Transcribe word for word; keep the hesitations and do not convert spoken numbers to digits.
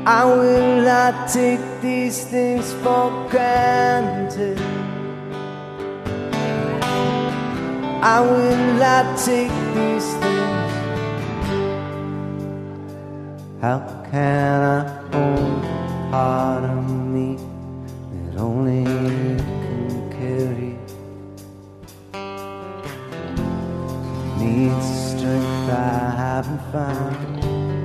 I will not take these things for granted. I will not take these things. How can I hold a part of me that only you can carry? Needs strength I haven't found.